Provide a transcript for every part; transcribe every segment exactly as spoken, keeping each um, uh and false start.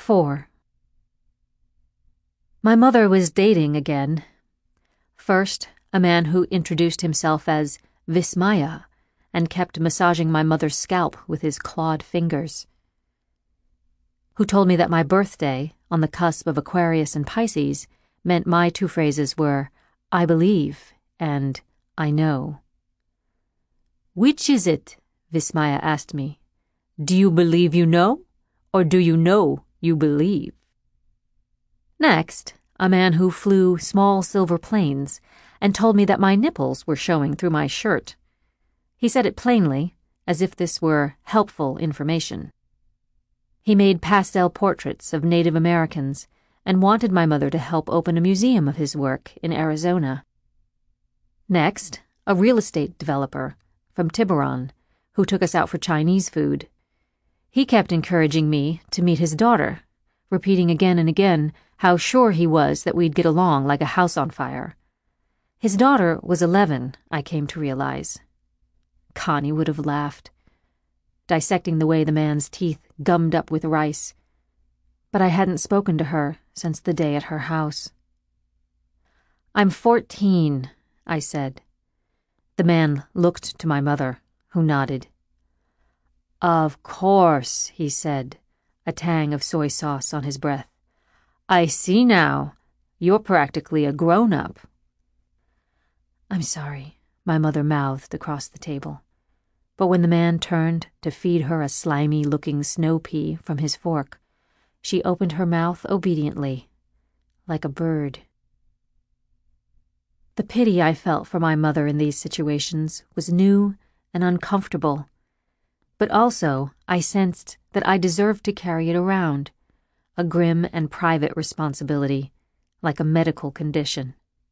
Four. My mother was dating again. First, a man who introduced himself as Vismaya and kept massaging my mother's scalp with his clawed fingers. Who told me that my birthday, on the cusp of Aquarius and Pisces, meant my two phrases were, I believe and I know. Which is it? Vismaya asked me. Do you believe you know, or do you know you believe? Next, a man who flew small silver planes and told me that my nipples were showing through my shirt. He said it plainly, as if this were helpful information. He made pastel portraits of Native Americans and wanted my mother to help open a museum of his work in Arizona. Next, a real estate developer from Tiburon who took us out for Chinese food. He kept encouraging me to meet his daughter, repeating again and again how sure he was that we'd get along like a house on fire. His daughter was eleven, I came to realize. Connie would have laughed, dissecting the way the man's teeth gummed up with rice. But I hadn't spoken to her since the day at her house. I'm fourteen, I said. The man looked to my mother, who nodded. Of course, he said, a tang of soy sauce on his breath. I see now. You're practically a grown-up. I'm sorry, my mother mouthed across the table. But when the man turned to feed her a slimy-looking snow pea from his fork, she opened her mouth obediently, like a bird. The pity I felt for my mother in these situations was new and uncomfortable, but also I sensed that I deserved to carry it around, a grim and private responsibility, like a medical condition.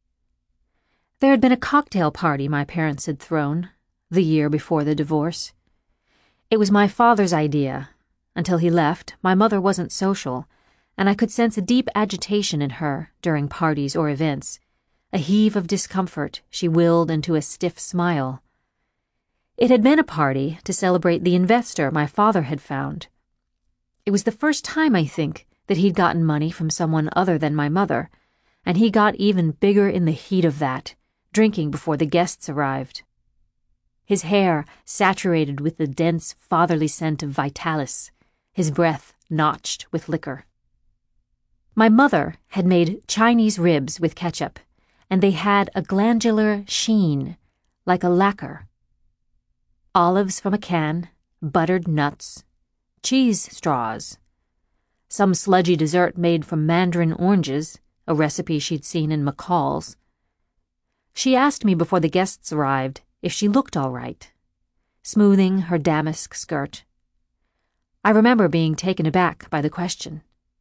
There had been a cocktail party my parents had thrown, the year before the divorce. It was my father's idea. Until he left, my mother wasn't social, and I could sense a deep agitation in her during parties or events, a heave of discomfort she willed into a stiff smile. It had been a party to celebrate the investor my father had found. It was the first time, I think, that he'd gotten money from someone other than my mother, and he got even bigger in the heat of that, drinking before the guests arrived. His hair saturated with the dense fatherly scent of Vitalis, his breath notched with liquor. My mother had made Chinese ribs with ketchup, and they had a glandular sheen, like a lacquer. Olives from a can, buttered nuts, cheese straws, some sludgy dessert made from mandarin oranges, a recipe she'd seen in McCall's. She asked me before the guests arrived if she looked all right, smoothing her damask skirt. I remember being taken aback by the question.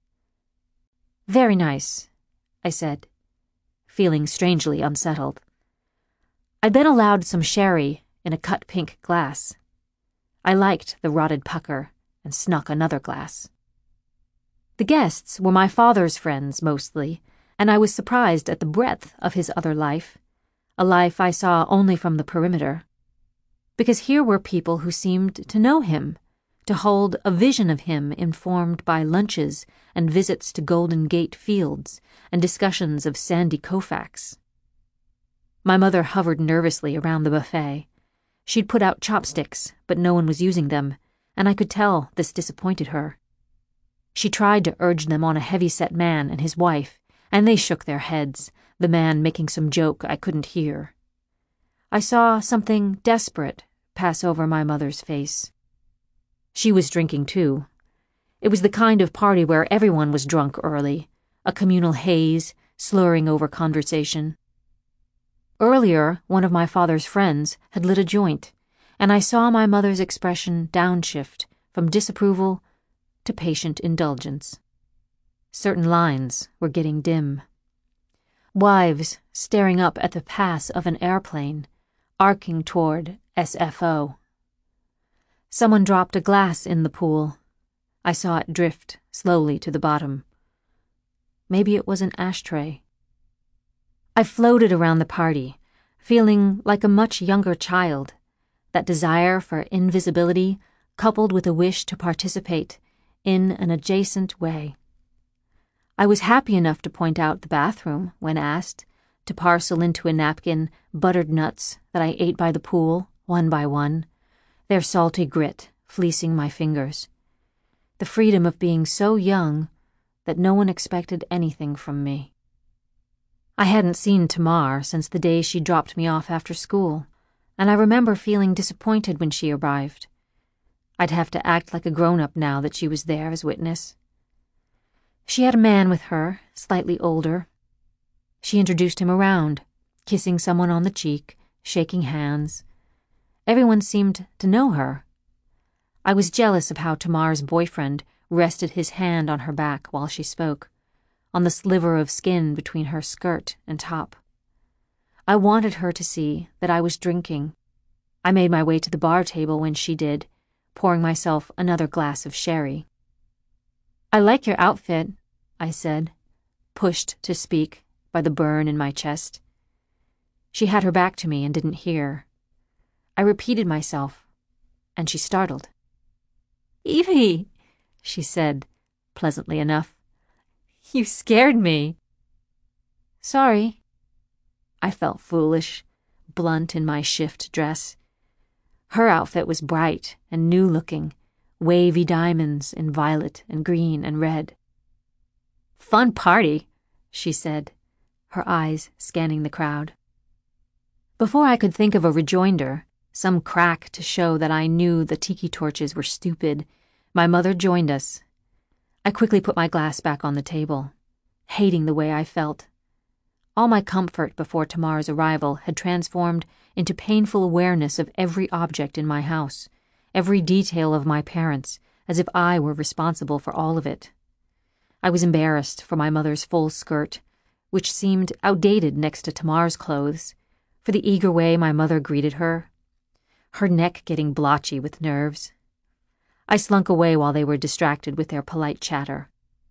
Very nice, I said, feeling strangely unsettled. I'd been allowed some sherry in a cut pink glass. I liked the rotted pucker and snuck another glass. The guests were my father's friends mostly, and I was surprised at the breadth of his other life, a life I saw only from the perimeter. Because here were people who seemed to know him, to hold a vision of him informed by lunches and visits to Golden Gate Fields and discussions of Sandy Koufax. My mother hovered nervously around the buffet. She'd put out chopsticks, but no one was using them, and I could tell this disappointed her. She tried to urge them on a heavy-set man and his wife, and they shook their heads, the man making some joke I couldn't hear. I saw something desperate pass over my mother's face. She was drinking too. It was the kind of party where everyone was drunk early, a communal haze, slurring over conversation. Earlier, one of my father's friends had lit a joint, and I saw my mother's expression downshift from disapproval to patient indulgence. Certain lines were getting dim. Wives staring up at the pass of an airplane, arcing toward S F O. Someone dropped a glass in the pool. I saw it drift slowly to the bottom. Maybe it was an ashtray. I floated around the party, feeling like a much younger child, that desire for invisibility coupled with a wish to participate in an adjacent way. I was happy enough to point out the bathroom when asked, to parcel into a napkin buttered nuts that I ate by the pool, one by one, their salty grit fleecing my fingers. The freedom of being so young that no one expected anything from me. I hadn't seen Tamar since the day she dropped me off after school, and I remember feeling disappointed when she arrived. I'd have to act like a grown-up now that she was there as witness. She had a man with her, slightly older. She introduced him around, kissing someone on the cheek, shaking hands. Everyone seemed to know her. I was jealous of how Tamar's boyfriend rested his hand on her back while she spoke, on the sliver of skin between her skirt and top. I wanted her to see that I was drinking. I made my way to the bar table when she did, pouring myself another glass of sherry. "I like your outfit," I said, pushed to speak by the burn in my chest. She had her back to me and didn't hear. I repeated myself, and she startled. "Evie," she said, pleasantly enough. "You scared me." "Sorry." I felt foolish, blunt in my shift dress. Her outfit was bright and new-looking, wavy diamonds in violet and green and red. "Fun party," she said, her eyes scanning the crowd. Before I could think of a rejoinder, some crack to show that I knew the tiki torches were stupid, my mother joined us. I quickly put my glass back on the table, hating the way I felt. All my comfort before Tamar's arrival had transformed into painful awareness of every object in my house, every detail of my parents, as if I were responsible for all of it. I was embarrassed for my mother's full skirt, which seemed outdated next to Tamar's clothes, for the eager way my mother greeted her, her neck getting blotchy with nerves. I slunk away while they were distracted with their polite chatter.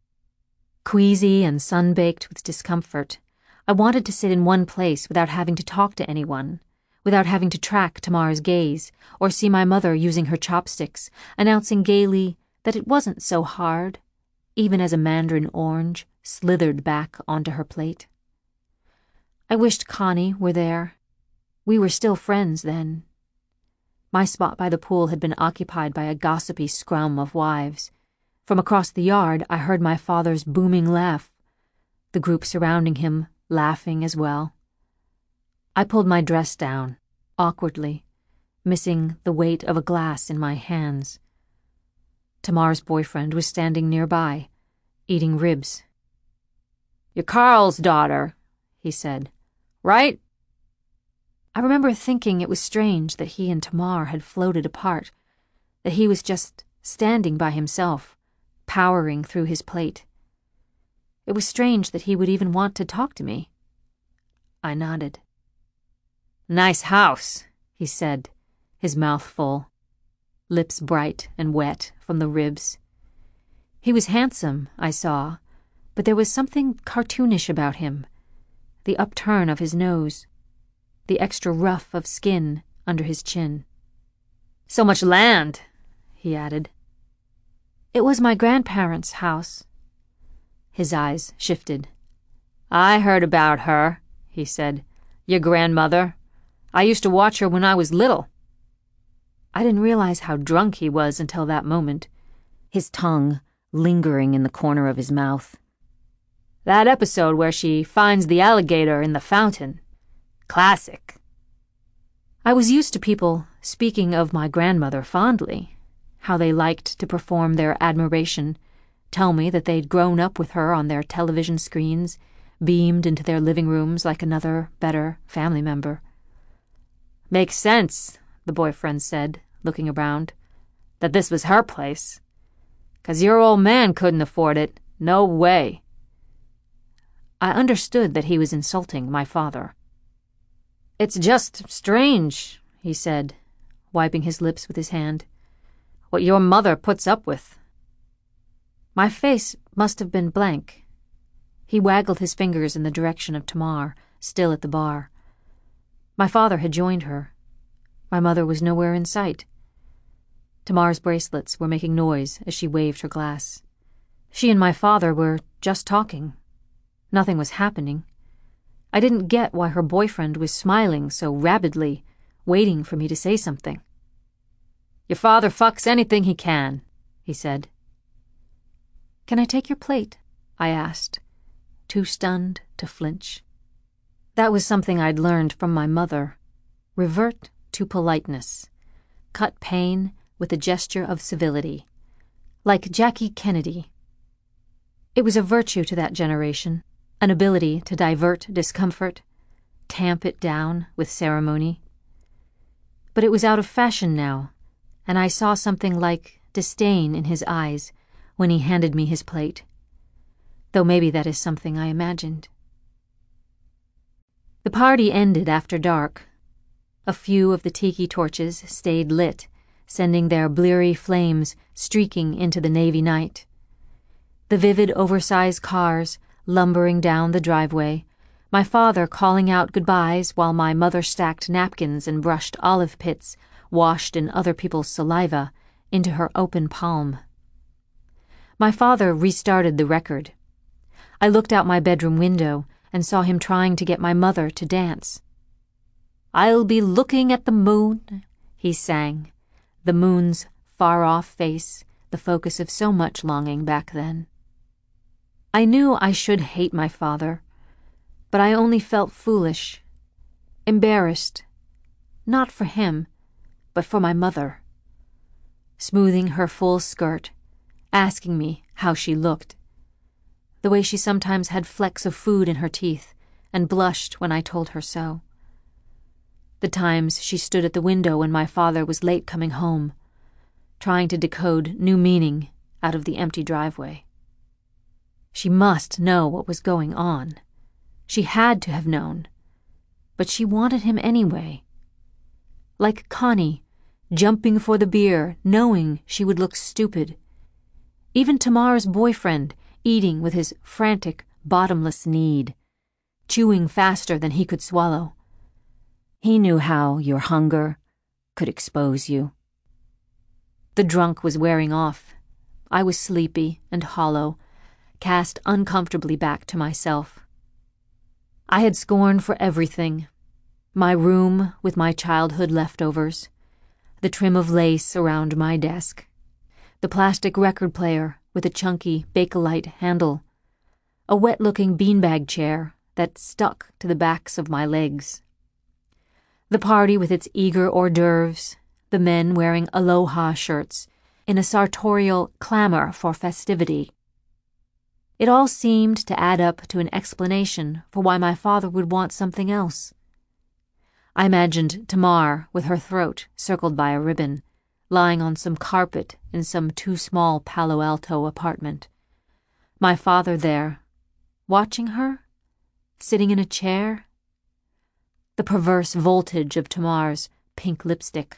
Queasy and sun-baked with discomfort, I wanted to sit in one place without having to talk to anyone, without having to track Tamar's gaze, or see my mother using her chopsticks, announcing gaily that it wasn't so hard, even as a mandarin orange slithered back onto her plate. I wished Connie were there. We were still friends then. My spot by the pool had been occupied by a gossipy scrum of wives. From across the yard, I heard my father's booming laugh, the group surrounding him laughing as well. I pulled my dress down, awkwardly, missing the weight of a glass in my hands. Tamar's boyfriend was standing nearby, eating ribs. "You're Carl's daughter," he said, "right?" I remember thinking it was strange that he and Tamar had floated apart, that he was just standing by himself, powering through his plate. It was strange that he would even want to talk to me. I nodded. "Nice house," he said, his mouth full, lips bright and wet from the ribs. He was handsome, I saw, but there was something cartoonish about him, the upturn of his nose, the extra ruff of skin under his chin. "So much land," he added. "It was my grandparents' house." His eyes shifted. "I heard about her," he said. "Your grandmother. I used to watch her when I was little." I didn't realize how drunk he was until that moment, his tongue lingering in the corner of his mouth. "That episode where she finds the alligator in the fountain. Classic." I was used to people speaking of my grandmother fondly, how they liked to perform their admiration, tell me that they'd grown up with her on their television screens, beamed into their living rooms like another, better family member. "Makes sense," the boyfriend said, looking around, "that this was her place. 'Cause your old man couldn't afford it. No way." I understood that he was insulting my father. "It's just strange," he said, wiping his lips with his hand, "what your mother puts up with." My face must have been blank. He waggled his fingers in the direction of Tamar, still at the bar. My father had joined her. My mother was nowhere in sight. Tamar's bracelets were making noise as she waved her glass. She and my father were just talking. Nothing was happening. I didn't get why her boyfriend was smiling so rabidly, waiting for me to say something. "Your father fucks anything he can," he said. "Can I take your plate?" I asked, too stunned to flinch. That was something I'd learned from my mother. Revert to politeness. Cut pain with a gesture of civility. Like Jackie Kennedy. It was a virtue to that generation, an ability to divert discomfort, tamp it down with ceremony. But it was out of fashion now, and I saw something like disdain in his eyes when he handed me his plate, though maybe that is something I imagined. The party ended after dark. A few of the tiki torches stayed lit, sending their bleary flames streaking into the navy night. The vivid oversized cars lumbering down the driveway, my father calling out goodbyes while my mother stacked napkins and brushed olive pits washed in other people's saliva into her open palm. My father restarted the record. I looked out my bedroom window and saw him trying to get my mother to dance. "I'll be looking at the moon," he sang, the moon's far-off face, the focus of so much longing back then. I knew I should hate my father, but I only felt foolish, embarrassed, not for him, but for my mother. Smoothing her full skirt, asking me how she looked, the way she sometimes had flecks of food in her teeth and blushed when I told her so. The times she stood at the window when my father was late coming home, trying to decode new meaning out of the empty driveway. She must know what was going on. She had to have known. But she wanted him anyway. Like Connie, jumping for the beer, knowing she would look stupid. Even Tamar's boyfriend, eating with his frantic, bottomless need, chewing faster than he could swallow. He knew how your hunger could expose you. The drunk was wearing off. I was sleepy and hollow, cast uncomfortably back to myself. I had scorn for everything. My room with my childhood leftovers, the trim of lace around my desk, the plastic record player with a chunky Bakelite handle, a wet-looking beanbag chair that stuck to the backs of my legs. The party with its eager hors d'oeuvres, the men wearing aloha shirts in a sartorial clamor for festivity. It all seemed to add up to an explanation for why my father would want something else. I imagined Tamar with her throat circled by a ribbon, lying on some carpet in some too-small Palo Alto apartment. My father there, watching her, sitting in a chair. The perverse voltage of Tamar's pink lipstick.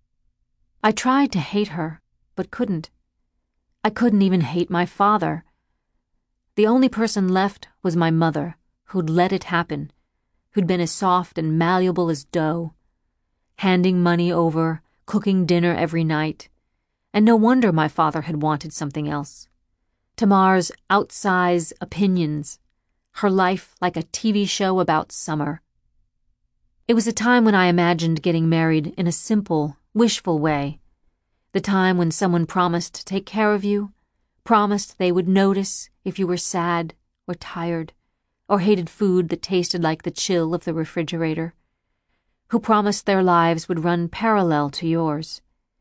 I tried to hate her, but couldn't. I couldn't even hate my father. The only person left was my mother, who'd let it happen, who'd been as soft and malleable as dough, handing money over, cooking dinner every night, and no wonder my father had wanted something else. Tamar's outsize opinions, her life like a T V show about summer. It was a time when I imagined getting married in a simple, wishful way, the time when someone promised to take care of you, promised they would notice if you were sad or tired or hated food that tasted like the chill of the refrigerator, who promised their lives would run parallel to yours.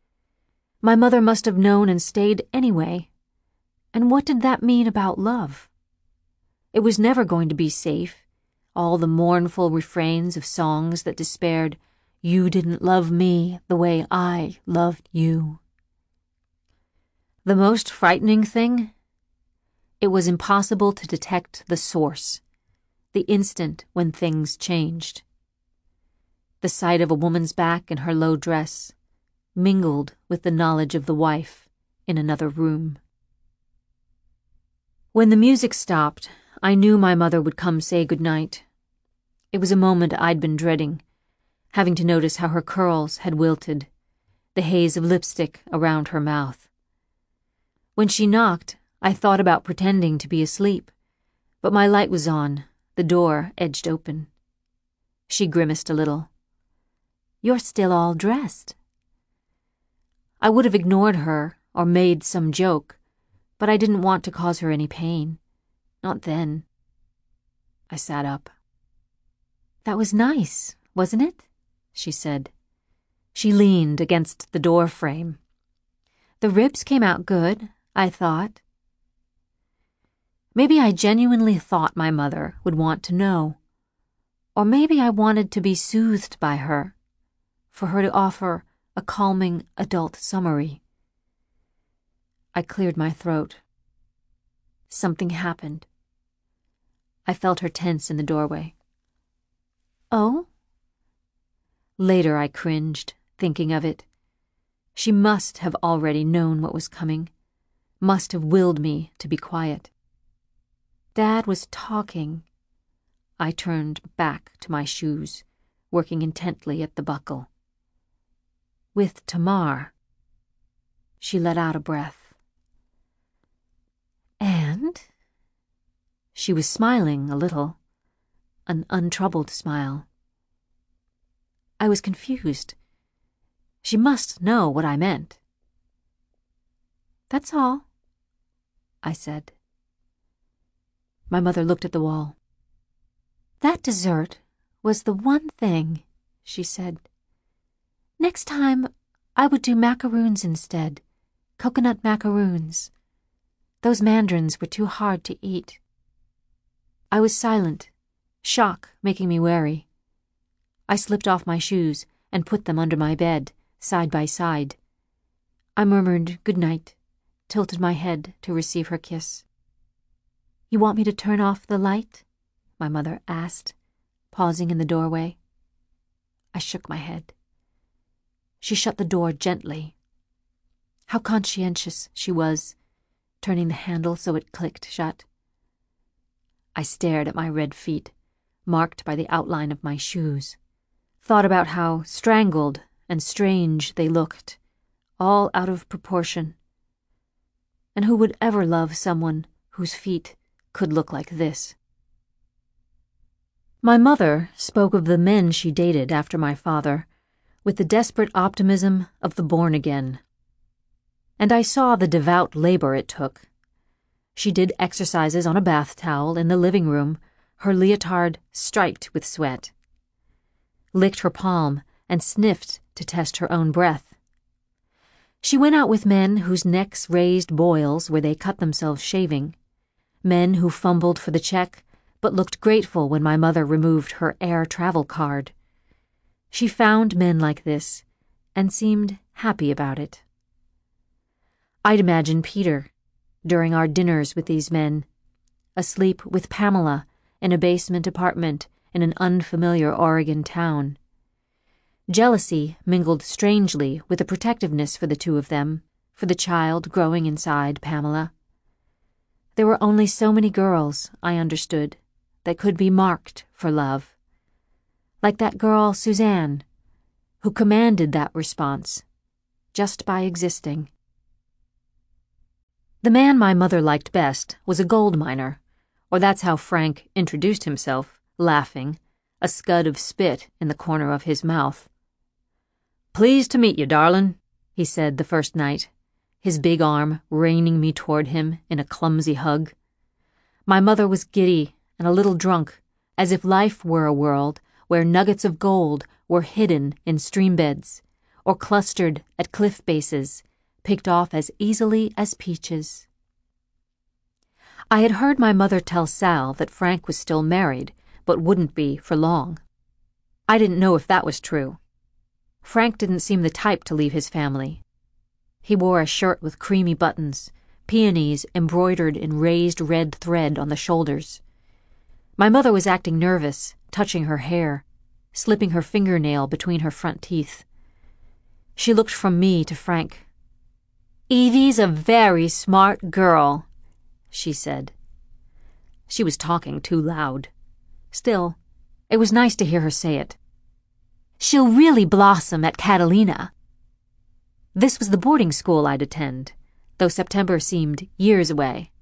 My mother must have known and stayed anyway. And what did that mean about love? It was never going to be safe, all the mournful refrains of songs that despaired, "You didn't love me the way I loved you." The most frightening thing? It was impossible to detect the source, the instant when things changed. The sight of a woman's back in her low dress mingled with the knowledge of the wife in another room. When the music stopped, I knew my mother would come say goodnight. It was a moment I'd been dreading, having to notice how her curls had wilted, the haze of lipstick around her mouth. When she knocked, I thought about pretending to be asleep, but my light was on, the door edged open. She grimaced a little. "You're still all dressed." I would have ignored her or made some joke, but I didn't want to cause her any pain. Not then. I sat up. "That was nice, wasn't it?" she said. She leaned against the door frame. "The ribs came out good, I thought." Maybe I genuinely thought my mother would want to know. Or maybe I wanted to be soothed by her, for her to offer a calming adult summary. I cleared my throat. Something happened. I felt her tense in the doorway. "Oh?" Later I cringed, thinking of it. She must have already known what was coming, must have willed me to be quiet. Dad was talking. I turned back to my shoes, working intently at the buckle. "With Tamar." She let out a breath. "And?" She was smiling a little, an untroubled smile. I was confused. She must know what I meant. "That's all," I said. My mother looked at the wall. "That dessert was the one thing," she said. "Next time, I would do macaroons instead, coconut macaroons. Those mandarins were too hard to eat." I was silent, shock making me wary. I slipped off my shoes and put them under my bed, side by side. I murmured good night, tilted my head to receive her kiss. "You want me to turn off the light?" my mother asked, pausing in the doorway. I shook my head. She shut the door gently. How conscientious she was, turning the handle so it clicked shut. I stared at my red feet, marked by the outline of my shoes, thought about how strangled and strange they looked, all out of proportion. And who would ever love someone whose feet could look like this? My mother spoke of the men she dated after my father with the desperate optimism of the born-again. And I saw the devout labor it took. She did exercises on a bath towel in the living room, her leotard striped with sweat. Licked her palm and sniffed to test her own breath. She went out with men whose necks raised boils where they cut themselves shaving, men who fumbled for the check but looked grateful when my mother removed her air travel card. She found men like this and seemed happy about it. I'd imagine Peter, during our dinners with these men, asleep with Pamela in a basement apartment in an unfamiliar Oregon town. Jealousy mingled strangely with a protectiveness for the two of them, for the child growing inside Pamela. There were only so many girls, I understood, that could be marked for love. Like that girl Suzanne, who commanded that response, just by existing. The man my mother liked best was a gold miner, or that's how Frank introduced himself, laughing, a scud of spit in the corner of his mouth. "Pleased to meet you, darlin'," he said the first night, his big arm reining me toward him in a clumsy hug. My mother was giddy and a little drunk, as if life were a world where nuggets of gold were hidden in stream beds, or clustered at cliff bases, picked off as easily as peaches. I had heard my mother tell Sal that Frank was still married, but wouldn't be for long. I didn't know if that was true. Frank didn't seem the type to leave his family. He wore a shirt with creamy buttons, peonies embroidered in raised red thread on the shoulders. My mother was acting nervous, touching her hair, slipping her fingernail between her front teeth. She looked from me to Frank. "Evie's a very smart girl," she said. She was talking too loud. Still, it was nice to hear her say it. "She'll really blossom at Catalina." This was the boarding school I'd attend, though September seemed years away.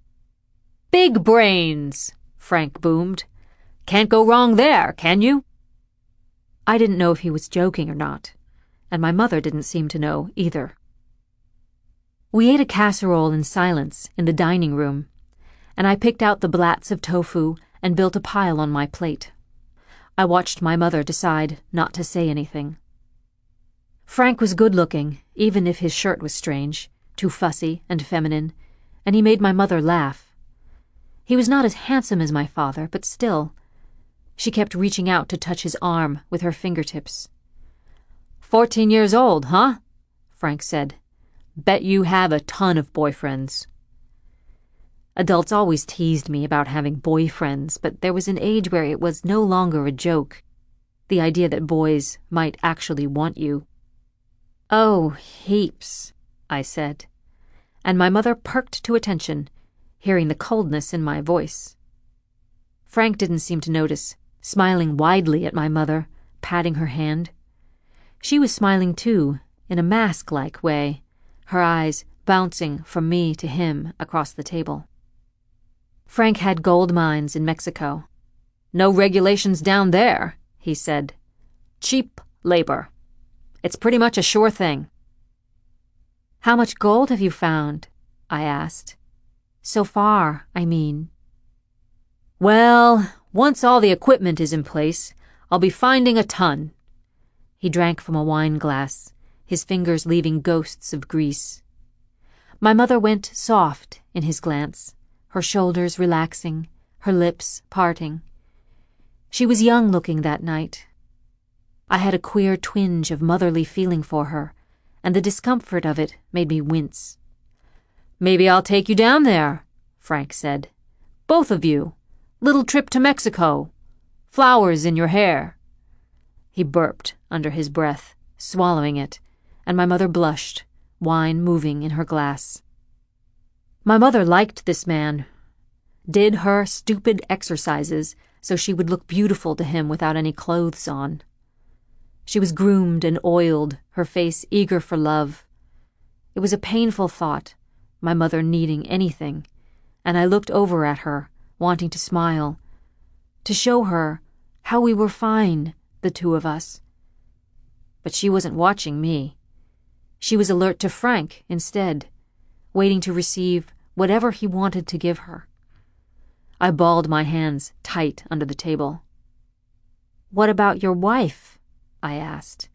Big brains, Frank boomed. Can't go wrong there, can you? I didn't know if he was joking or not, and my mother didn't seem to know either. We ate a casserole in silence in the dining room, and I picked out the blats of tofu and built a pile on my plate. I watched my mother decide not to say anything. Frank was good-looking, even if his shirt was strange, too fussy and feminine, and he made my mother laugh. He was not as handsome as my father, but still. She kept reaching out to touch his arm with her fingertips. Fourteen years old, huh? Frank said. Bet you have a ton of boyfriends. Adults always teased me about having boyfriends, but there was an age where it was no longer a joke. The idea that boys might actually want you. Oh, heaps, I said, and my mother perked to attention, hearing the coldness in my voice. Frank didn't seem to notice, smiling widely at my mother, patting her hand. She was smiling too, in a mask-like way, her eyes bouncing from me to him across the table. Frank had gold mines in Mexico. No regulations down there, he said. Cheap labor. It's pretty much a sure thing. How much gold have you found? I asked. So far, I mean. Well, once all the equipment is in place, I'll be finding a ton. He drank from a wine glass, his fingers leaving ghosts of grease. My mother went soft in his glance, her shoulders relaxing, her lips parting. She was young-looking that night. I had a queer twinge of motherly feeling for her, and the discomfort of it made me wince. Maybe I'll take you down there, Frank said. Both of you. Little trip to Mexico. Flowers in your hair. He burped under his breath, swallowing it, and my mother blushed, wine moving in her glass. My mother liked this man, did her stupid exercises so she would look beautiful to him without any clothes on. She was groomed and oiled, her face eager for love. It was a painful thought, my mother needing anything, and I looked over at her, wanting to smile, to show her how we were fine, the two of us. But she wasn't watching me. She was alert to Frank instead, waiting to receive whatever he wanted to give her. I balled my hands tight under the table. What about your wife? I asked.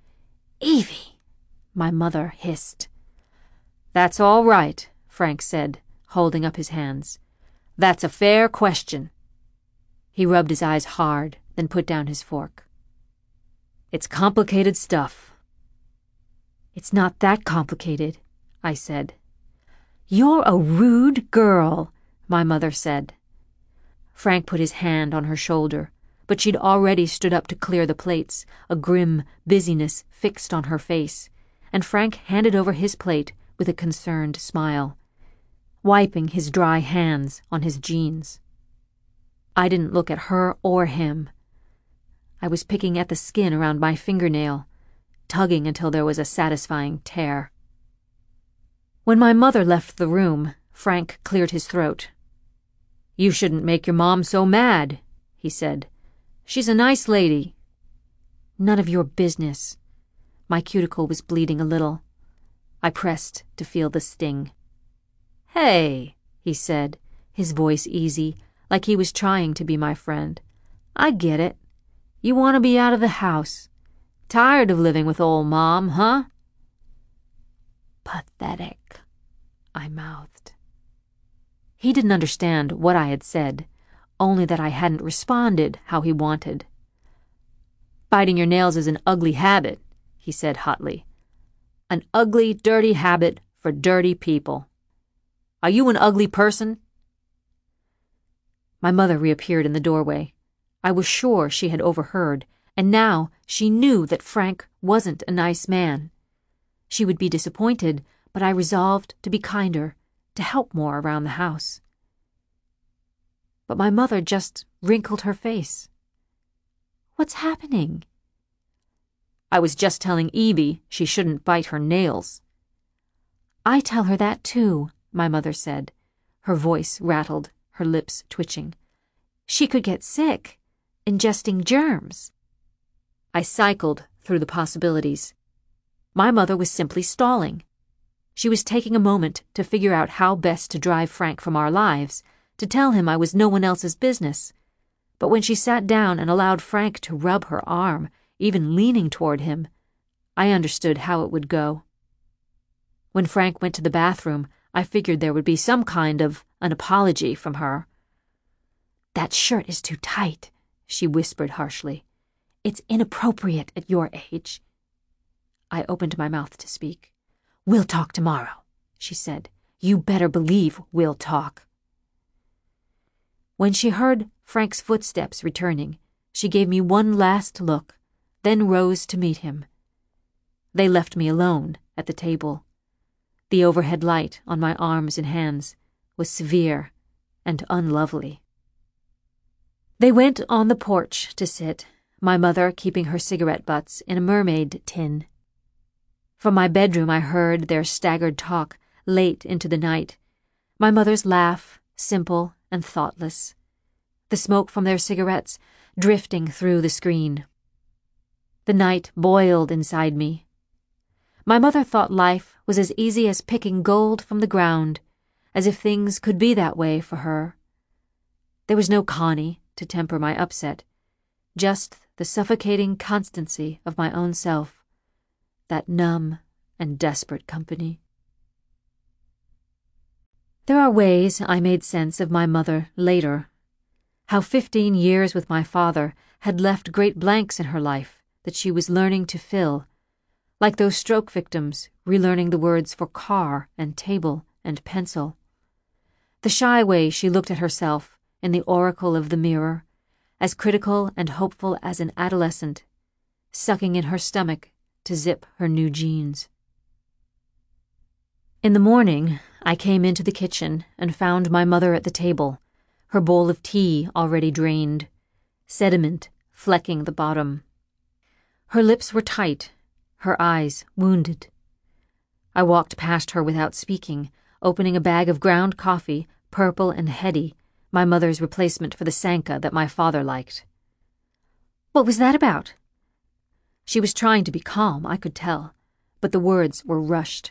Evie, my mother hissed. That's all right, Frank said, holding up his hands. That's a fair question. He rubbed his eyes hard, then put down his fork. It's complicated stuff. It's not that complicated, I said. You're a rude girl, my mother said. Frank put his hand on her shoulder, but she'd already stood up to clear the plates, a grim busyness fixed on her face, and Frank handed over his plate with a concerned smile, wiping his dry hands on his jeans. I didn't look at her or him. I was picking at the skin around my fingernail, tugging until there was a satisfying tear. When my mother left the room, Frank cleared his throat. You shouldn't make your mom so mad, he said. She's a nice lady. None of your business. My cuticle was bleeding a little. I pressed to feel the sting. Hey, he said, his voice easy, like he was trying to be my friend. I get it. You want to be out of the house. Tired of living with old Mom, huh? Pathetic, I mouthed. He didn't understand what I had said, only that I hadn't responded how he wanted. Biting your nails is an ugly habit, he said hotly. An ugly, dirty habit for dirty people. Are you an ugly person? My mother reappeared in the doorway. I was sure she had overheard, and now she knew that Frank wasn't a nice man. She would be disappointed, but I resolved to be kinder, to help more around the house. But my mother just wrinkled her face. What's happening? I was just telling Evie she shouldn't bite her nails. I tell her that too, my mother said. Her voice rattled, her lips twitching. She could get sick, ingesting germs. I cycled through the possibilities. My mother was simply stalling. She was taking a moment to figure out how best to drive Frank from our lives, to tell him I was no one else's business. But when she sat down and allowed Frank to rub her arm, even leaning toward him, I understood how it would go. When Frank went to the bathroom, I figured there would be some kind of an apology from her. "That shirt is too tight," she whispered harshly. "It's inappropriate at your age." I opened my mouth to speak. "We'll talk tomorrow," she said. "You better believe we'll talk." When she heard Frank's footsteps returning, she gave me one last look, then rose to meet him. They left me alone at the table. The overhead light on my arms and hands was severe and unlovely. They went on the porch to sit, my mother keeping her cigarette butts in a mermaid tin. From my bedroom I heard their staggered talk late into the night, my mother's laugh, simple and thoughtless, the smoke from their cigarettes drifting through the screen. The night boiled inside me. My mother thought life was as easy as picking gold from the ground, as if things could be that way for her. There was no Connie to temper my upset, just the suffocating constancy of my own self, that numb and desperate company. There are ways I made sense of my mother later, how fifteen years with my father had left great blanks in her life that she was learning to fill, like those stroke victims relearning the words for car and table and pencil. The shy way she looked at herself in the oracle of the mirror, as critical and hopeful as an adolescent, sucking in her stomach to zip her new jeans. In the morning, I came into the kitchen and found my mother at the table, her bowl of tea already drained, sediment flecking the bottom. Her lips were tight, her eyes wounded. I walked past her without speaking, opening a bag of ground coffee, purple and heady, my mother's replacement for the Sanka that my father liked. "What was that about?" She was trying to be calm, I could tell, but the words were rushed.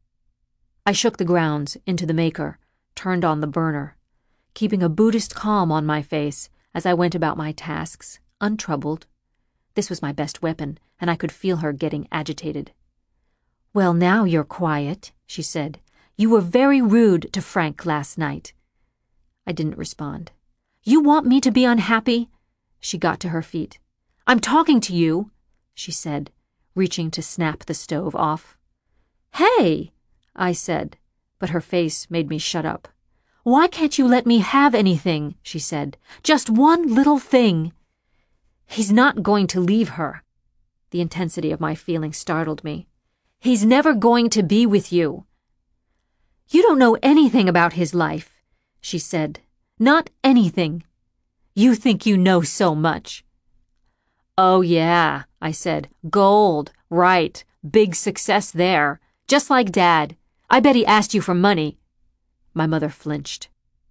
I shook the grounds into the maker, turned on the burner, keeping a Buddhist calm on my face as I went about my tasks, untroubled. This was my best weapon, and I could feel her getting agitated. "Well, now you're quiet," she said. "You were very rude to Frank last night." I didn't respond. "You want me to be unhappy?" She got to her feet. "I'm talking to you," she said, reaching to snap the stove off. "Hey!" I said, but her face made me shut up. "Why can't you let me have anything?" she said. "Just one little thing." "He's not going to leave her." The intensity of my feeling startled me. "He's never going to be with you." "You don't know anything about his life," she said. "Not anything. You think you know so much." "Oh, yeah," I said. "Gold, right. Big success there. Just like Dad. I bet he asked you for money." My mother flinched.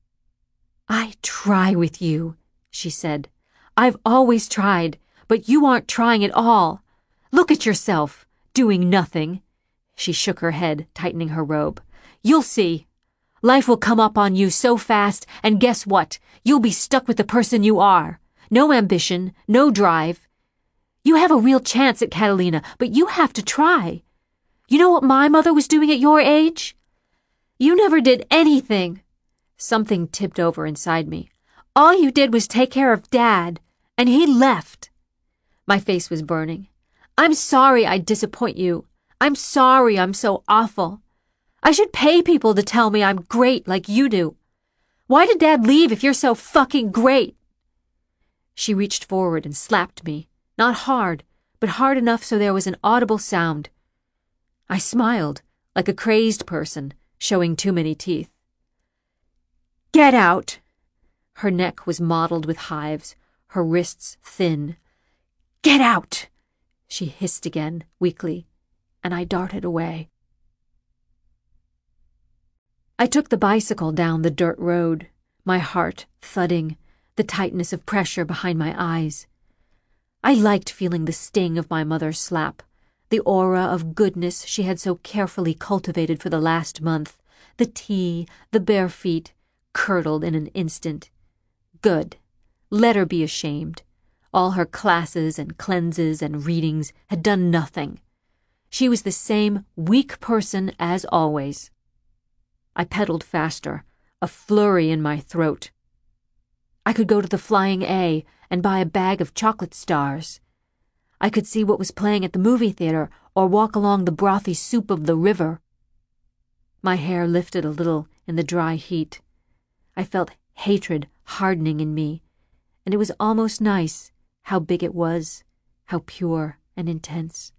"I try with you," she said. "I've always tried, but you aren't trying at all. Look at yourself, doing nothing." She shook her head, tightening her robe. "You'll see. Life will come up on you so fast, and guess what? You'll be stuck with the person you are. No ambition, no drive. You have a real chance at Catalina, but you have to try. You know what my mother was doing at your age? You never did anything." Something tipped over inside me. "All you did was take care of Dad, and he left." My face was burning. "I'm sorry I disappoint you. I'm sorry I'm so awful. I should pay people to tell me I'm great like you do. Why did Dad leave if you're so fucking great?" She reached forward and slapped me, not hard, but hard enough so there was an audible sound. I smiled, like a crazed person, showing too many teeth. "Get out!" Her neck was mottled with hives, her wrists thin. "Get out!" she hissed again, weakly, and I darted away. I took the bicycle down the dirt road, my heart thudding, the tightness of pressure behind my eyes. I liked feeling the sting of my mother's slap, the aura of goodness she had so carefully cultivated for the last month, the tea, the bare feet, curdled in an instant. Good. Let her be ashamed. All her classes and cleanses and readings had done nothing. She was the same weak person as always. I pedaled faster, a flurry in my throat. I could go to the Flying A and buy a bag of chocolate stars. I could see what was playing at the movie theater or walk along the brothy soup of the river. My hair lifted a little in the dry heat. I felt hatred hardening in me, and it was almost nice how big it was, how pure and intense.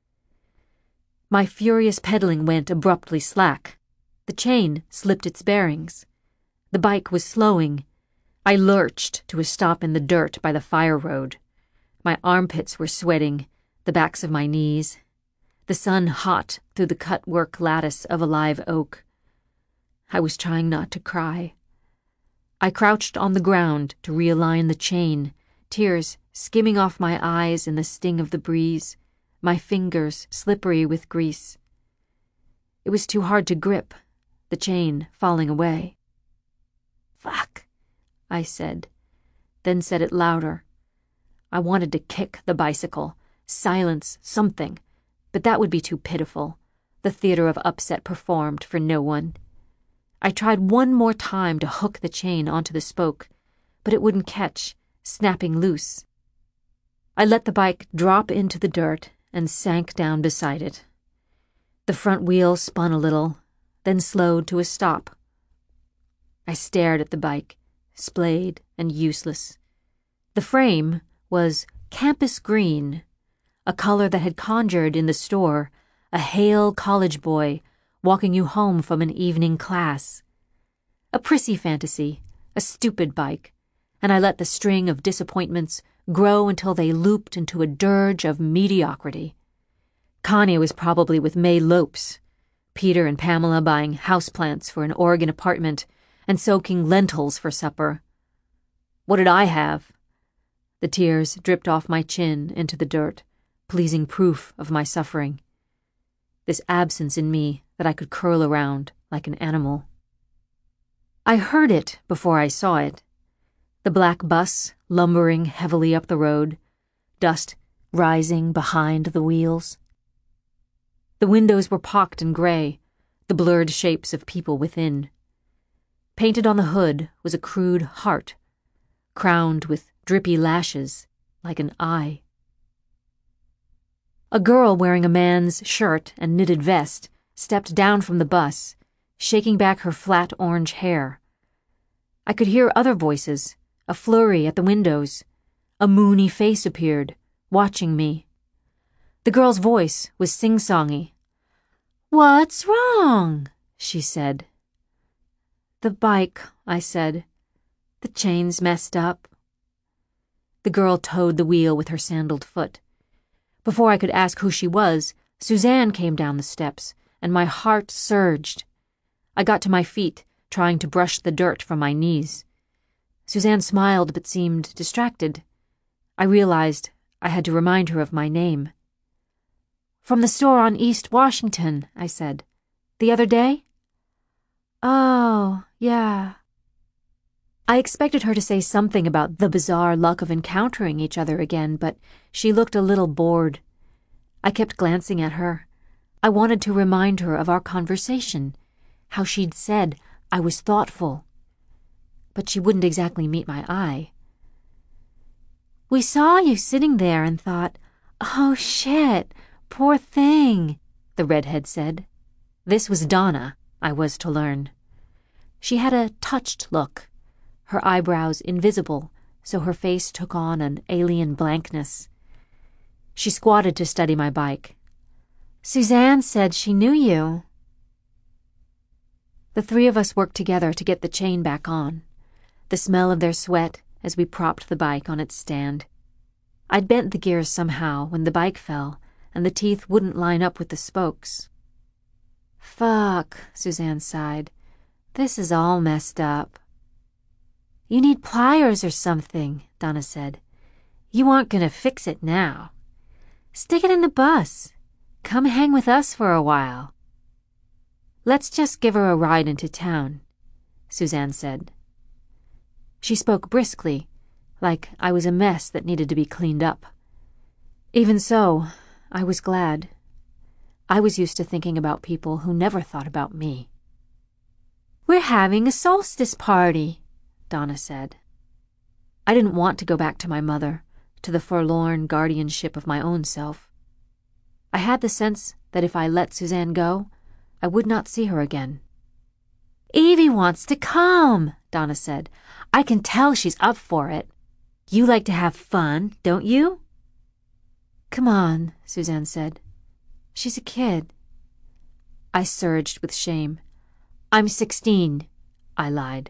My furious pedaling went abruptly slack. The chain slipped its bearings. The bike was slowing. I lurched to a stop in the dirt by the fire road. My armpits were sweating, the backs of my knees, the sun hot through the cut-work lattice of a live oak. I was trying not to cry. I crouched on the ground to realign the chain, tears skimming off my eyes in the sting of the breeze, my fingers slippery with grease. It was too hard to grip, the chain falling away. "Fuck," I said, then said it louder. I wanted to kick the bicycle, silence something, but that would be too pitiful. The theater of upset performed for no one. I tried one more time to hook the chain onto the spoke, but it wouldn't catch, snapping loose. I let the bike drop into the dirt and sank down beside it. The front wheel spun a little, then slowed to a stop. I stared at the bike, splayed and useless. The frame was campus green, a color that had conjured in the store a hale college boy walking you home from an evening class. A prissy fantasy, a stupid bike, and I let the string of disappointments grow until they looped into a dirge of mediocrity. Connie was probably with May Lopes, Peter and Pamela buying houseplants for an Oregon apartment and soaking lentils for supper. What did I have? The tears dripped off my chin into the dirt, pleasing proof of my suffering. This absence in me that I could curl around like an animal. I heard it before I saw it. The black bus lumbering heavily up the road, dust rising behind the wheels. The windows were pocked and gray, the blurred shapes of people within. Painted on the hood was a crude heart, crowned with drippy lashes like an eye. A girl wearing a man's shirt and knitted vest stepped down from the bus, shaking back her flat orange hair. I could hear other voices, a flurry at the windows. A moony face appeared, watching me. The girl's voice was sing-songy. "What's wrong?" she said. "The bike," I said. "The chain's messed up." The girl toed the wheel with her sandaled foot. Before I could ask who she was, Suzanne came down the steps, and my heart surged. I got to my feet, trying to brush the dirt from my knees. Suzanne smiled but seemed distracted. I realized I had to remind her of my name. "From the store on East Washington," I said. "The other day?" "Oh, yeah." I expected her to say something about the bizarre luck of encountering each other again, but she looked a little bored. I kept glancing at her. I wanted to remind her of our conversation, how she'd said I was thoughtful. But she wouldn't exactly meet my eye. "We saw you sitting there and thought, 'Oh, shit, poor thing,'" the redhead said. This was Donna, I was to learn. She had a touched look, her eyebrows invisible, so her face took on an alien blankness. She squatted to study my bike. "Suzanne said she knew you." The three of us worked together to get the chain back on, the smell of their sweat as we propped the bike on its stand. I'd bent the gears somehow when the bike fell, and the teeth wouldn't line up with the spokes. "Fuck," Suzanne sighed. "This is all messed up." You need pliers or something, Donna said. You aren't going to fix it now. Stick it in the bus. Come hang with us for a while. Let's just give her a ride into town, Suzanne said. She spoke briskly, like I was a mess that needed to be cleaned up. Even so, I was glad. I was used to thinking about people who never thought about me. We're having a solstice party, Donna said. I didn't want to go back to my mother, to the forlorn guardianship of my own self. I had the sense that if I let Suzanne go, I would not see her again. Evie wants to come, Donna said. I can tell she's up for it. You like to have fun, don't you? Come on, Suzanne said. She's a kid. I surged with shame. I'm sixteen, I lied.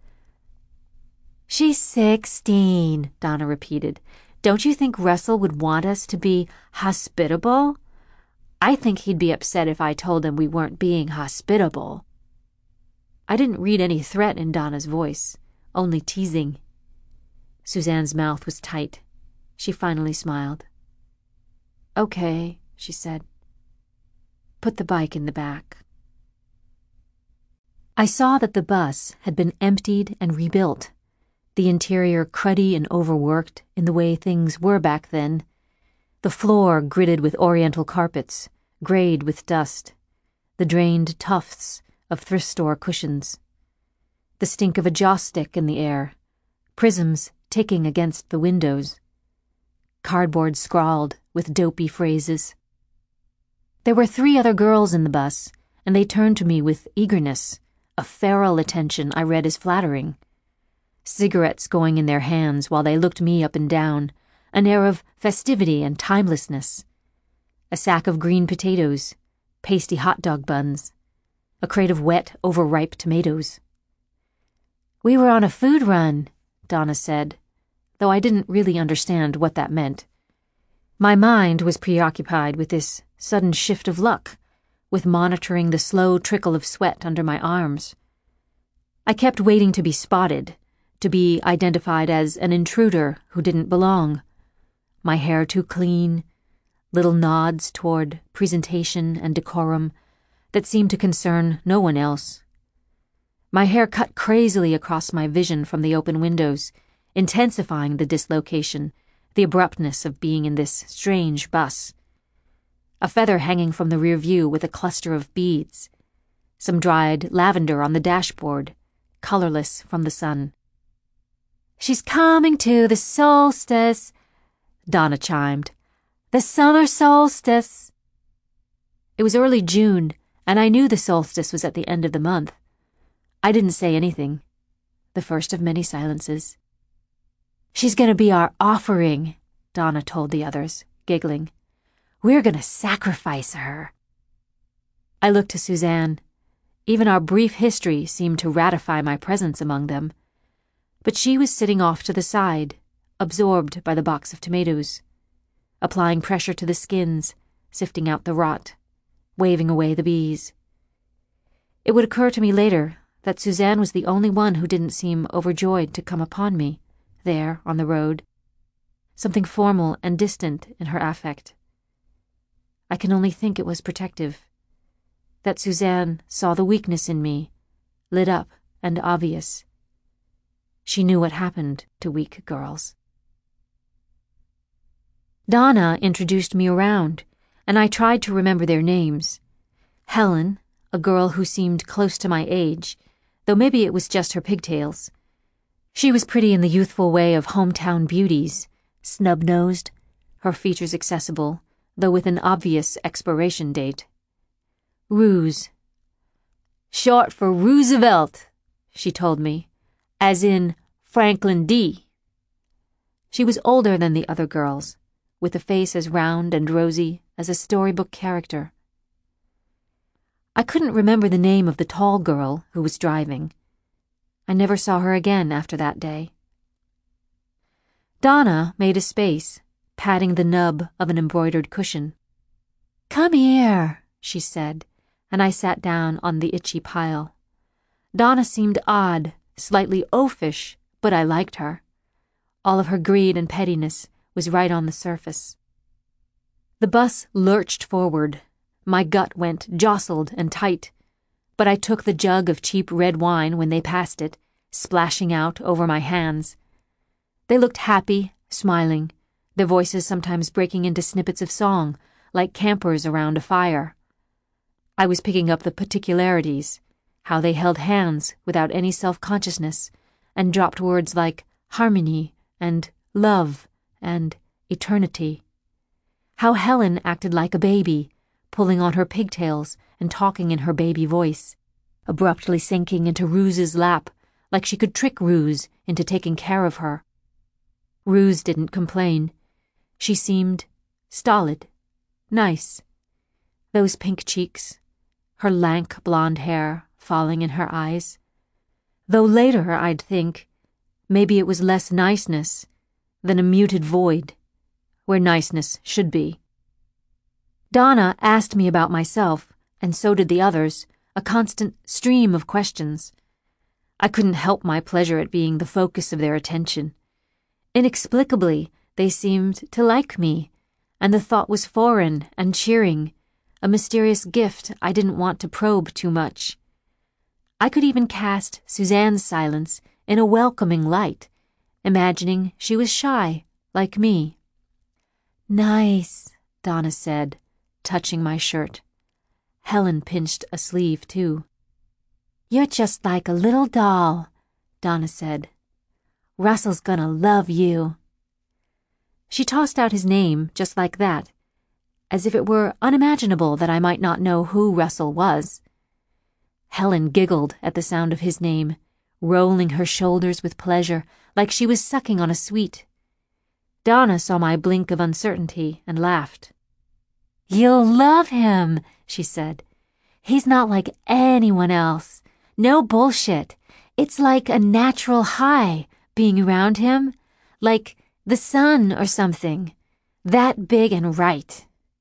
She's sixteen, Donna repeated. Don't you think Russell would want us to be hospitable? I think he'd be upset if I told him we weren't being hospitable. I didn't read any threat in Donna's voice, only teasing. Suzanne's mouth was tight. She finally smiled. Okay, she said. Put the bike in the back. I saw that the bus had been emptied and rebuilt, the interior cruddy and overworked in the way things were back then, the floor gridded with oriental carpets, grayed with dust, the drained tufts of thrift store cushions, the stink of a joss stick in the air, prisms ticking against the windows, cardboard scrawled with dopey phrases. There were three other girls in the bus, and they turned to me with eagerness, a feral attention I read as flattering. Cigarettes going in their hands while they looked me up and down, an air of festivity and timelessness. A sack of green potatoes, pasty hot dog buns, a crate of wet, overripe tomatoes. We were on a food run, Donna said, though I didn't really understand what that meant. My mind was preoccupied with this sudden shift of luck, with monitoring the slow trickle of sweat under my arms. I kept waiting to be spotted, to be identified as an intruder who didn't belong. My hair too clean, little nods toward presentation and decorum that seemed to concern no one else. My hair cut crazily across my vision from the open windows, intensifying the dislocation, the abruptness of being in this strange bus. A feather hanging from the rear view with a cluster of beads. Some dried lavender on the dashboard, colorless from the sun. She's coming to the solstice, Donna chimed. The summer solstice. It was early June, and I knew the solstice was at the end of the month. I didn't say anything. The first of many silences. She's going to be our offering, Donna told the others, giggling. We're going to sacrifice her. I looked to Suzanne. Even our brief history seemed to ratify my presence among them. But she was sitting off to the side, absorbed by the box of tomatoes, applying pressure to the skins, sifting out the rot, waving away the bees. It would occur to me later that Suzanne was the only one who didn't seem overjoyed to come upon me, there on the road, something formal and distant in her affect. I can only think it was protective, that Suzanne saw the weakness in me, lit up and obvious. She knew what happened to weak girls. Donna introduced me around, and I tried to remember their names. Helen, a girl who seemed close to my age, though maybe it was just her pigtails. She was pretty in the youthful way of hometown beauties, snub-nosed, her features accessible, though with an obvious expiration date. Ruse. Short for Roosevelt, she told me, as in Franklin D. She was older than the other girls, with a face as round and rosy as a storybook character. I couldn't remember the name of the tall girl who was driving. I never saw her again after that day. Donna made a space, patting the nub of an embroidered cushion. Come here, she said, and I sat down on the itchy pile. Donna seemed odd, slightly oafish, but I liked her. All of her greed and pettiness was right on the surface. The bus lurched forward. My gut went jostled and tight, but I took the jug of cheap red wine when they passed it, splashing out over my hands. They looked happy, smiling, their voices sometimes breaking into snippets of song, like campers around a fire. I was picking up the particularities, how they held hands without any self-consciousness, and dropped words like harmony and love and eternity. How Helen acted like a baby, pulling on her pigtails and talking in her baby voice, abruptly sinking into Ruse's lap like she could trick Ruse into taking care of her. Ruse didn't complain. She seemed stolid, nice. Those pink cheeks, her lank blonde hair falling in her eyes. Though later I'd think maybe it was less niceness than a muted void where niceness should be. Donna asked me about myself, and so did the others, a constant stream of questions. I couldn't help my pleasure at being the focus of their attention. Inexplicably, they seemed to like me, and the thought was foreign and cheering, a mysterious gift I didn't want to probe too much. I could even cast Suzanne's silence in a welcoming light, imagining she was shy, like me. "Nice," Donna said, touching my shirt. Helen pinched a sleeve, too. "You're just like a little doll," Donna said. "Russell's gonna love you." She tossed out his name just like that, as if it were unimaginable that I might not know who Russell was. Helen giggled at the sound of his name, rolling her shoulders with pleasure like she was sucking on a sweet. Donna saw my blink of uncertainty and laughed. "You'll love him," she said. "He's not like anyone else. No bullshit. It's like a natural high being around him, like the sun or something. That big and right."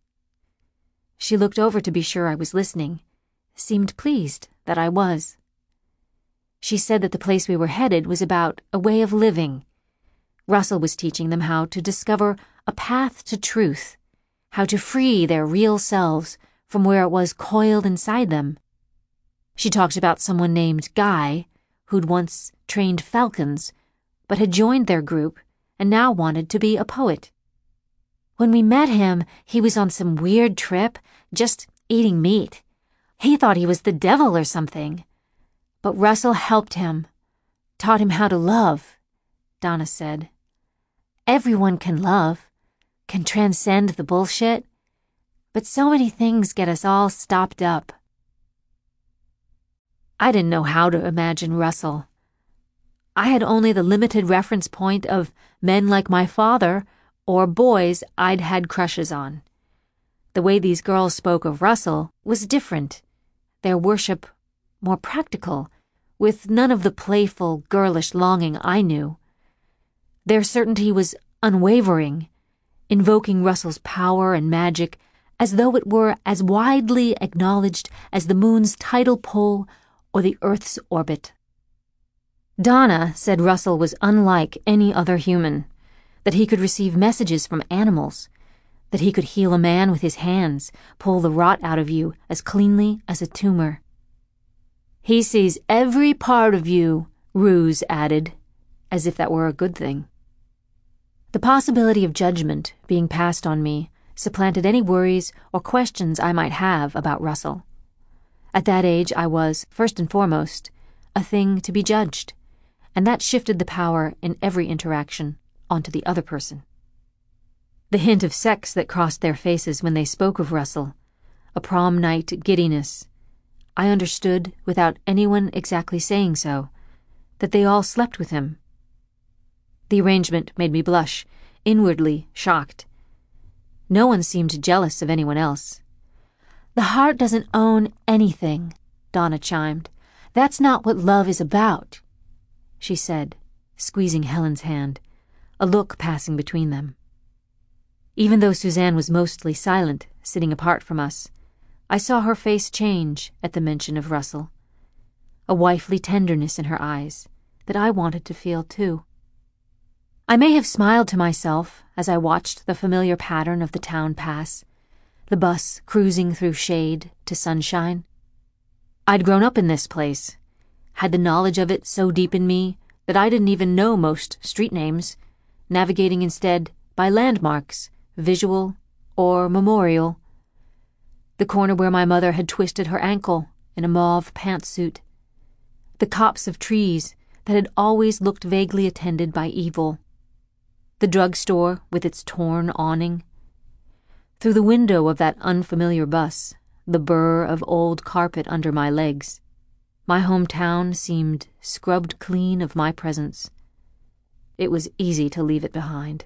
She looked over to be sure I was listening, seemed pleased that I was. She said that the place we were headed was about a way of living. Russell was teaching them how to discover a path to truth, how to free their real selves from where it was coiled inside them. She talked about someone named Guy, who'd once trained falcons, but had joined their group and now wanted to be a poet. When we met him, he was on some weird trip, just eating meat. He thought he was the devil or something. But Russell helped him, taught him how to love, Donna said. Everyone can love, can transcend the bullshit, but so many things get us all stopped up. I didn't know how to imagine Russell. I had only the limited reference point of men like my father or boys I'd had crushes on. The way these girls spoke of Russell was different, their worship more practical, with none of the playful, girlish longing I knew. Their certainty was unwavering, invoking Russell's power and magic as though it were as widely acknowledged as the moon's tidal pull or the Earth's orbit. Donna said Russell was unlike any other human, that he could receive messages from animals, that he could heal a man with his hands, pull the rot out of you as cleanly as a tumor. He sees every part of you, Ruse added, as if that were a good thing. The possibility of judgment being passed on me supplanted any worries or questions I might have about Russell. At that age, I was, first and foremost, a thing to be judged, and that shifted the power in every interaction onto the other person. The hint of sex that crossed their faces when they spoke of Russell, a prom night giddiness, I understood without anyone exactly saying so, that they all slept with him. The arrangement made me blush, inwardly shocked. No one seemed jealous of anyone else. The heart doesn't own anything, Donna chimed. That's not what love is about, she said, squeezing Helen's hand, a look passing between them. Even though Suzanne was mostly silent, sitting apart from us, I saw her face change at the mention of Russell. A wifely tenderness in her eyes, that I wanted to feel too. I may have smiled to myself as I watched the familiar pattern of the town pass, the bus cruising through shade to sunshine. I'd grown up in this place, had the knowledge of it so deep in me that I didn't even know most street names, navigating instead by landmarks, visual or memorial. The corner where my mother had twisted her ankle in a mauve pantsuit. The copse of trees that had always looked vaguely attended by evil. The drugstore with its torn awning. Through the window of that unfamiliar bus, the burr of old carpet under my legs, my hometown seemed scrubbed clean of my presence. It was easy to leave it behind.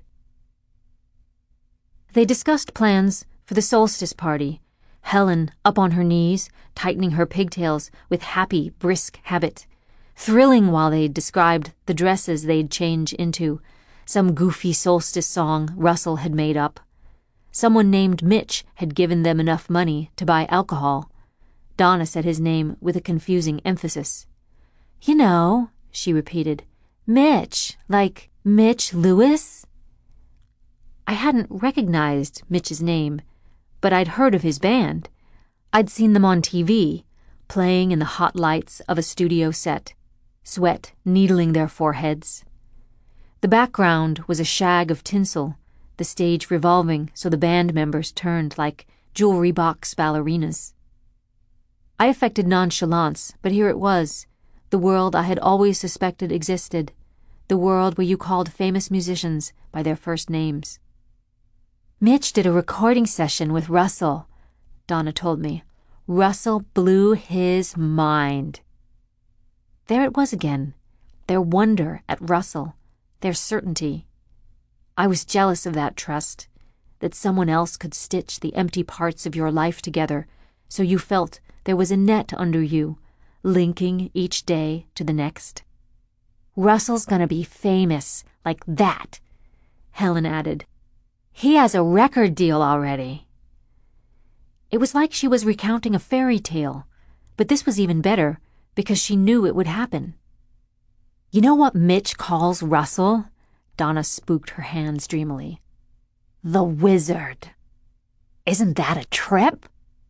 They discussed plans for the solstice party, Helen up on her knees, tightening her pigtails with happy, brisk habit, thrilling while they described the dresses they'd change into, some goofy solstice song Russell had made up. Someone named Mitch had given them enough money to buy alcohol. Donna said his name with a confusing emphasis. "You know," she repeated, "Mitch, like Mitch Lewis?" I hadn't recognized Mitch's name, but I'd heard of his band. I'd seen them on T V, playing in the hot lights of a studio set, sweat needling their foreheads. The background was a shag of tinsel, the stage revolving so the band members turned like jewelry box ballerinas. I affected nonchalance, but here it was, the world I had always suspected existed, the world where you called famous musicians by their first names. "Mitch did a recording session with Russell," Donna told me. "Russell blew his mind." There it was again, their wonder at Russell, their certainty. I was jealous of that trust, that someone else could stitch the empty parts of your life together so you felt there was a net under you, linking each day to the next. "Russell's gonna be famous, like that," Helen added. "He has a record deal already." It was like she was recounting a fairy tale, but this was even better because she knew it would happen. "You know what Mitch calls Russell?" Donna spooked her hands dreamily. "The Wizard. Isn't that a trip?"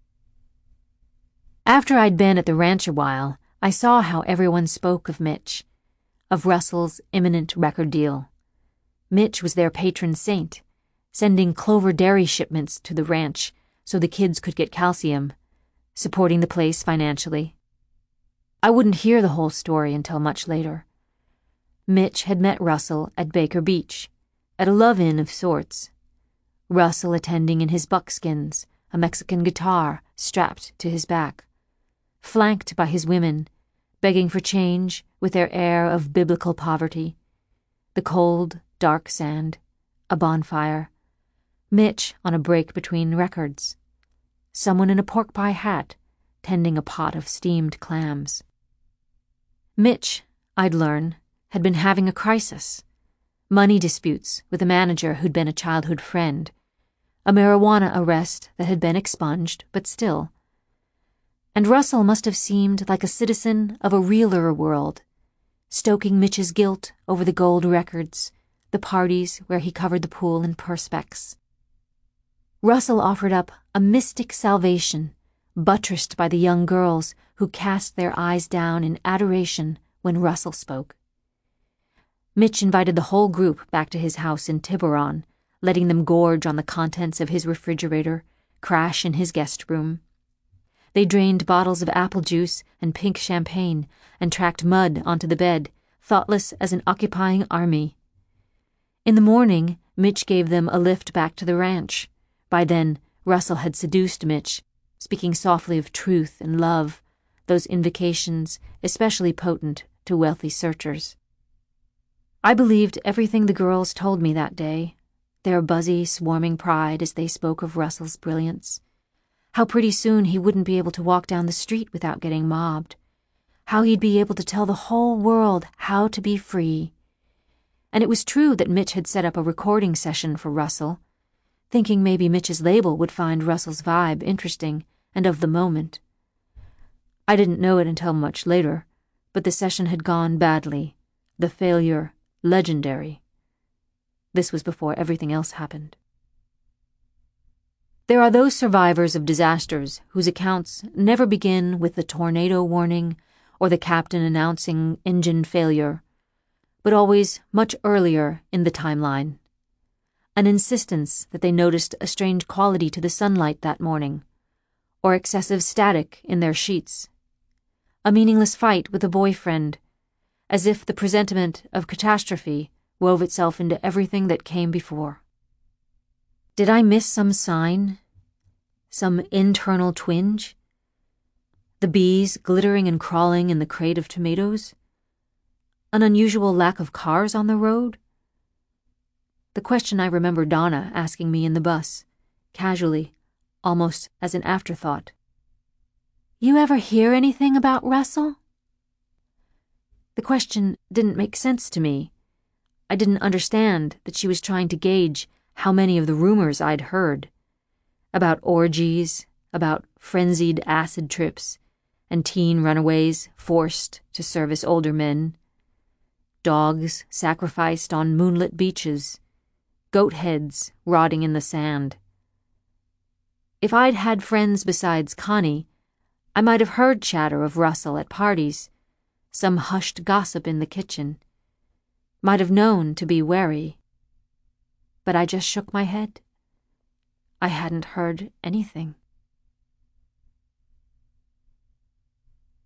After I'd been at the ranch a while, I saw how everyone spoke of Mitch, of Russell's imminent record deal. Mitch was their patron saint, sending Clover dairy shipments to the ranch so the kids could get calcium, supporting the place financially. I wouldn't hear the whole story until much later. Mitch had met Russell at Baker Beach, at a love-in of sorts. Russell attending in his buckskins, a Mexican guitar strapped to his back, flanked by his women, begging for change with their air of biblical poverty. The cold, dark sand, a bonfire. Mitch on a break between records. Someone in a pork pie hat, tending a pot of steamed clams. Mitch, I'd learn, had been having a crisis. Money disputes with a manager who'd been a childhood friend. A marijuana arrest that had been expunged, but still. And Russell must have seemed like a citizen of a realer world, stoking Mitch's guilt over the gold records, the parties where he covered the pool in perspex. Russell offered up a mystic salvation, buttressed by the young girls who cast their eyes down in adoration when Russell spoke. Mitch invited the whole group back to his house in Tiburon, letting them gorge on the contents of his refrigerator, crash in his guest room. They drained bottles of apple juice and pink champagne and tracked mud onto the bed, thoughtless as an occupying army. In the morning, Mitch gave them a lift back to the ranch. By then, Russell had seduced Mitch, speaking softly of truth and love, those invocations especially potent to wealthy searchers. I believed everything the girls told me that day, their buzzy, swarming pride as they spoke of Russell's brilliance. How pretty soon he wouldn't be able to walk down the street without getting mobbed. How he'd be able to tell the whole world how to be free. And it was true that Mitch had set up a recording session for Russell, thinking maybe Mitch's label would find Russell's vibe interesting and of the moment. I didn't know it until much later, but the session had gone badly, the failure legendary. This was before everything else happened. There are those survivors of disasters whose accounts never begin with the tornado warning or the captain announcing engine failure, but always much earlier in the timeline. An insistence that they noticed a strange quality to the sunlight that morning, or excessive static in their sheets. A meaningless fight with a boyfriend, as if the presentiment of catastrophe wove itself into everything that came before. Did I miss some sign? Some internal twinge? The bees glittering and crawling in the crate of tomatoes? An unusual lack of cars on the road? The question I remember Donna asking me in the bus, casually, almost as an afterthought. You ever hear anything about Russell? The question didn't make sense to me. I didn't understand that she was trying to gauge how many of the rumors I'd heard. About orgies, about frenzied acid trips, and teen runaways forced to service older men. Dogs sacrificed on moonlit beaches. Goat heads rotting in the sand. If I'd had friends besides Connie, I might have heard chatter of Russell at parties, some hushed gossip in the kitchen, might have known to be wary. But I just shook my head. I hadn't heard anything.